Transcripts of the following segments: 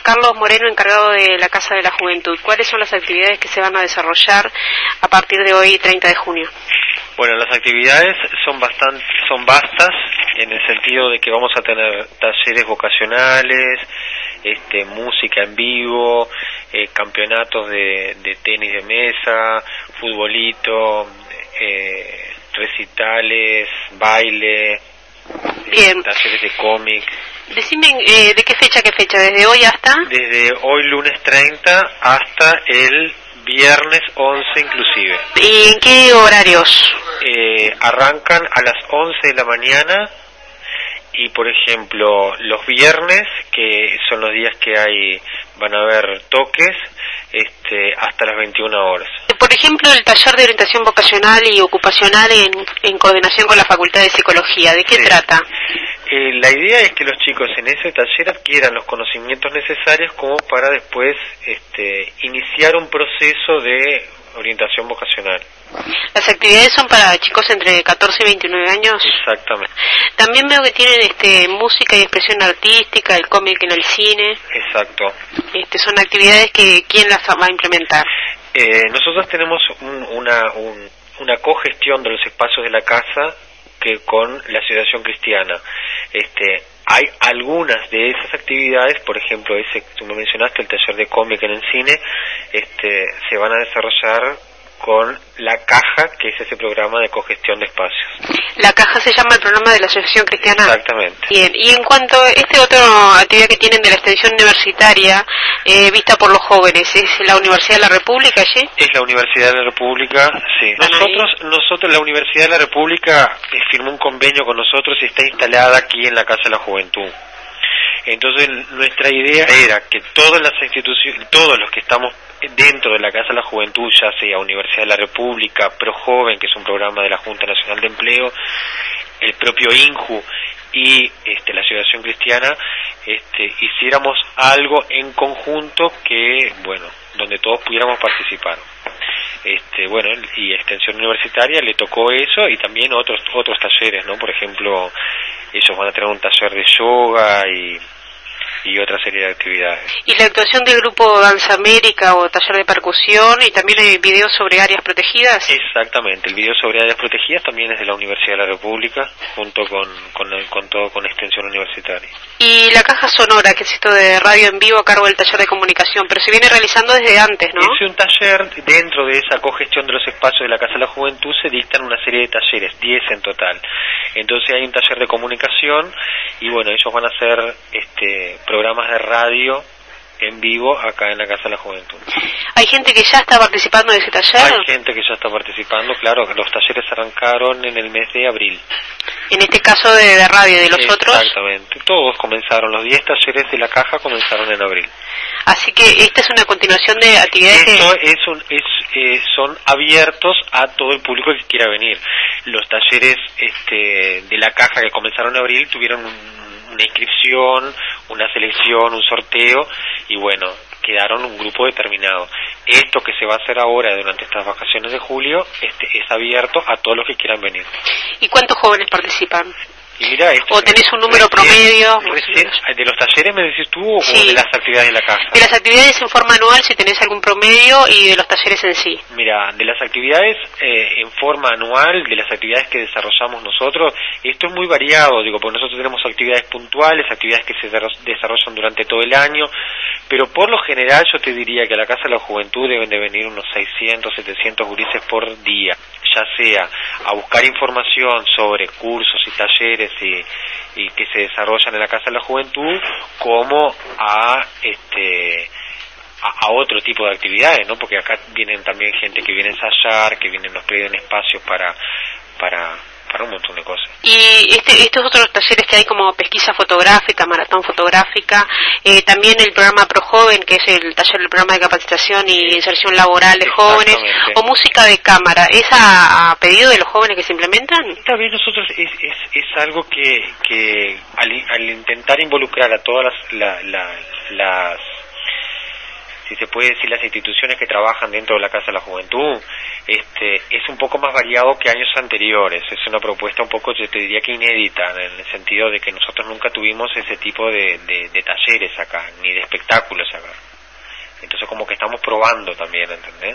Carlos Moreno, encargado de la Casa de la Juventud. ¿Cuáles son las actividades que se van a desarrollar a partir de hoy, 30 de junio? Bueno, las actividades son vastas en el sentido de que vamos a tener talleres vocacionales, música en vivo, campeonatos de tenis de mesa, futbolito, recitales, baile, talleres de cómic. Decime, ¿de qué fecha a qué fecha? ¿Desde hoy hasta? Desde hoy lunes 30 hasta el viernes 11 inclusive. ¿Y en qué horarios? Arrancan a las 11 de la mañana y, por ejemplo, los viernes, que son los días que van a haber toques, hasta las 21 horas. Por ejemplo, el taller de orientación vocacional y ocupacional en coordinación con la Facultad de Psicología, ¿de qué trata? La idea es que los chicos en ese taller adquieran los conocimientos necesarios como para después iniciar un proceso de orientación vocacional. ¿Las actividades son para chicos entre 14 y 29 años? Exactamente. También veo que tienen música y expresión artística, el cómic en el cine. Exacto. Son actividades que ¿quién las va a implementar? Nosotros tenemos una cogestión de los espacios de la casa con la Asociación Cristiana. Hay algunas de esas actividades, por ejemplo, ese que tú me mencionaste, el taller de cómic en el cine, se van a desarrollar con La Caja, que es ese programa de cogestión de espacios. La Caja se llama el programa de la Asociación Cristiana. Exactamente. Bien, y en cuanto a otra actividad que tienen de la extensión universitaria, vista por los jóvenes, ¿es la Universidad de la República allí? Es la Universidad de la República, sí. Nosotros, la Universidad de la República firmó un convenio con nosotros y está instalada aquí en la Casa de la Juventud. Entonces nuestra idea era que todas las instituciones, todos los que estamos dentro de la Casa de la Juventud, ya sea Universidad de la República, ProJoven, que es un programa de la Junta Nacional de Empleo, el propio INJU y la Asociación Cristiana, hiciéramos algo en conjunto donde todos pudiéramos participar. Y Extensión Universitaria le tocó eso y también otros talleres, ¿no? Por ejemplo, ellos van a tener un taller de yoga y otra serie de actividades. ¿Y la actuación del grupo Danza América o taller de percusión y también hay videos sobre áreas protegidas? Exactamente, el video sobre áreas protegidas también es de la Universidad de la República, junto con Extensión Universitaria. Y la caja sonora, que es esto de radio en vivo a cargo del taller de comunicación, pero se viene realizando desde antes, ¿no? Es un taller, dentro de esa cogestión de los espacios de la Casa de la Juventud se dictan una serie de talleres, 10 en total. Entonces hay un taller de comunicación y ellos van a hacer programas de radio en vivo acá en la Casa de la Juventud. ¿Hay gente que ya está participando de ese taller? Hay gente que ya está participando, claro, que los talleres arrancaron en el mes de abril. En este caso de radio, ¿de los otros? Exactamente, todos comenzaron, los 10 talleres de la caja comenzaron en abril. Así que esta es una continuación de actividades son abiertos a todo el público que quiera venir. Los talleres de la caja que comenzaron en abril tuvieron una inscripción, una selección, un sorteo y quedaron un grupo determinado. Esto que se va a hacer ahora durante estas vacaciones de julio es abierto a todos los que quieran venir. ¿Y cuántos jóvenes participan? Y mira, ¿O tenés un número promedio? ¿De los talleres me decís tú sí. o de las actividades de la casa? De las actividades en forma anual, si tenés algún promedio, y de los talleres en sí. Mira, de las actividades en forma anual, de las actividades que desarrollamos nosotros, esto es muy variado, porque nosotros tenemos actividades puntuales, actividades que se desarrollan durante todo el año, pero por lo general yo te diría que a la Casa de la Juventud deben de venir unos 600, 700 gurises por día, ya sea a buscar información sobre cursos y talleres y que se desarrollan en la Casa de la Juventud, como a otro tipo de actividades, ¿no? Porque acá vienen también gente que viene a ensayar, que nos piden espacios para un montón de cosas. Y estos otros talleres que hay como pesquisa fotográfica, maratón fotográfica, también el programa ProJoven, que es el taller del programa de capacitación y inserción laboral de jóvenes, o música de cámara, ¿es a pedido de los jóvenes que se implementan? También nosotros es algo que al intentar involucrar a todas si se puede decir, las instituciones que trabajan dentro de la Casa de la Juventud, es un poco más variado que años anteriores. Es una propuesta un poco, yo te diría que inédita, en el sentido de que nosotros nunca tuvimos ese tipo de talleres acá, ni de espectáculos acá. Entonces como que estamos probando también, ¿entendés?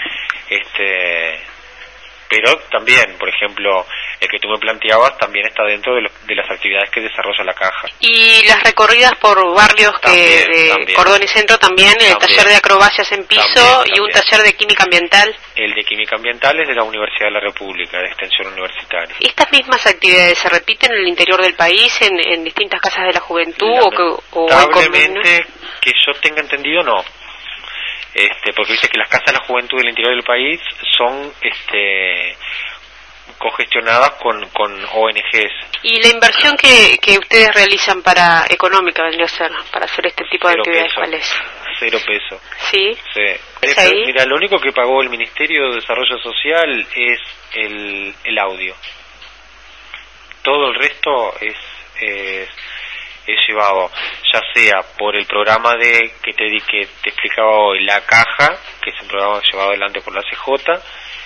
Pero también, por ejemplo, el que tú me planteabas también está dentro de las actividades que desarrolla la caja. Y las recorridas por barrios de Cordón y Centro también, el taller de acrobacias en piso y un taller de química ambiental. El de química ambiental es de la Universidad de la República, de Extensión Universitaria. ¿Estas mismas actividades se repiten en el interior del país, en distintas casas de la juventud? Lamentablemente, que yo tenga entendido, no. Porque dice que las casas de la juventud del interior del país son cogestionadas con ONGs. ¿Y la inversión que ustedes realizan económica vendría a ser para hacer este tipo de actividades? ¿Cuál es? 0 pesos. ¿Sí? Sí. Mira, lo único que pagó el Ministerio de Desarrollo Social es el audio. Todo el resto es llevado, ya sea por el programa que te explicaba hoy, La Caja, que es un programa llevado adelante por la CJ,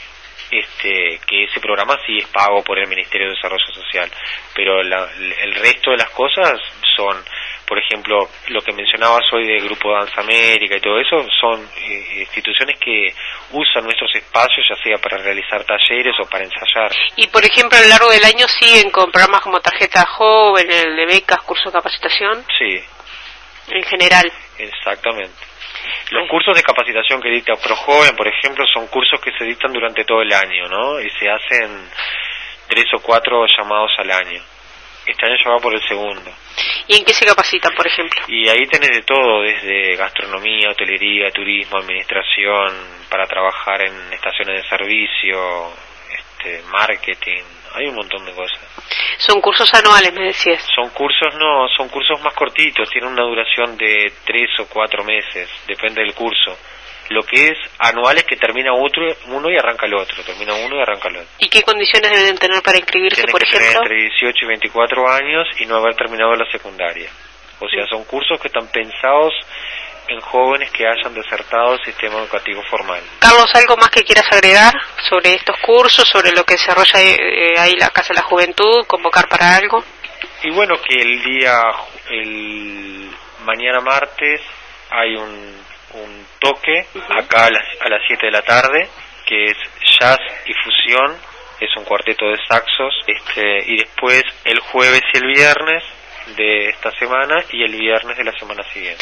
que ese programa sí es pago por el Ministerio de Desarrollo Social, pero el resto de las cosas son, por ejemplo, lo que mencionabas hoy del Grupo Danza América y todo eso, son instituciones que usan nuestros espacios, ya sea para realizar talleres o para ensayar. Y, por ejemplo, a lo largo del año siguen con programas como Tarjeta Joven, el de becas, curso de capacitación. Sí. En general. Exactamente. Los cursos de capacitación que dicta ProJoven, por ejemplo, son cursos que se dictan durante todo el año, ¿no? Y se hacen 3 o 4 llamados al año. Este año ya va por el segundo. ¿Y en qué se capacitan, por ejemplo? Y ahí tenés de todo, desde gastronomía, hotelería, turismo, administración, para trabajar en estaciones de servicio, marketing, hay un montón de cosas. ¿Son cursos anuales, me decías? Son cursos más cortitos, tienen una duración de 3 o 4 meses, depende del curso. Lo que es anual es que termina uno y arranca el otro, termina uno y arranca el otro. ¿Y qué condiciones deben tener para inscribirse, por ejemplo? Tener entre 18 y 24 años y no haber terminado la secundaria. O sea, son cursos que están pensados en jóvenes que hayan desertado el sistema educativo formal. Carlos, ¿algo más que quieras agregar sobre estos cursos, sobre lo que desarrolla ahí la Casa de la Juventud, convocar para algo? Y bueno, que mañana martes hay un toque acá a las 7 de la tarde, que es jazz y fusión, es un cuarteto de saxos, y después el jueves y el viernes de esta semana y el viernes de la semana siguiente.